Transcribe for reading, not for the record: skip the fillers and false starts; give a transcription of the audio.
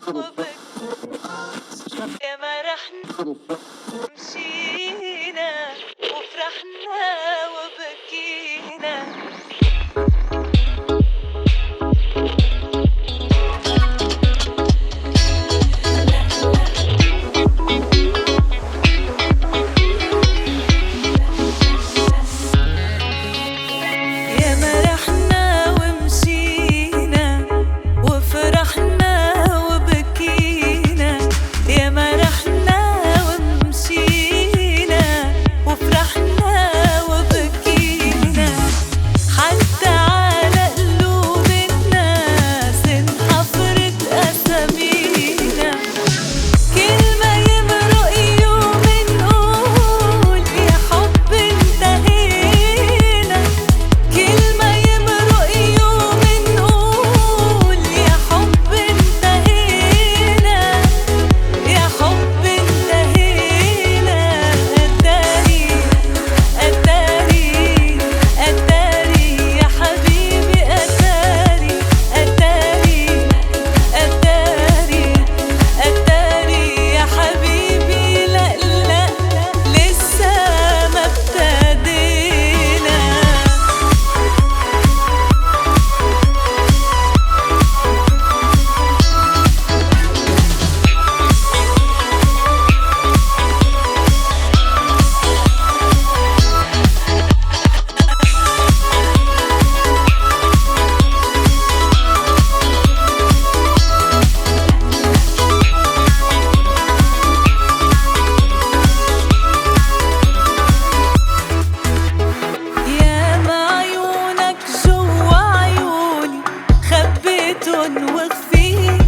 يا ما رحنا مشينا وفرحنا وبكينا. يا ما رحنا ومشينا وفرحنا وبكينا. يا ما رحنا ومشينا وفرحنا وبكينا. حتى على قلوب الناس انحفرت أسامينا. كل ما يمرق يوم نقول يا حب انتهينا. كل ما يمرق يوم نقول يا حب انتهينا. يا حب انتهينا. أتاري أتاري أتاري يا حبيبي أتاري أتاري أتاري أتاري يا حبيبي. لا لا لسه ما ابتدينا. يا ما عيونك جوا عيوني خبيتن وخفيت.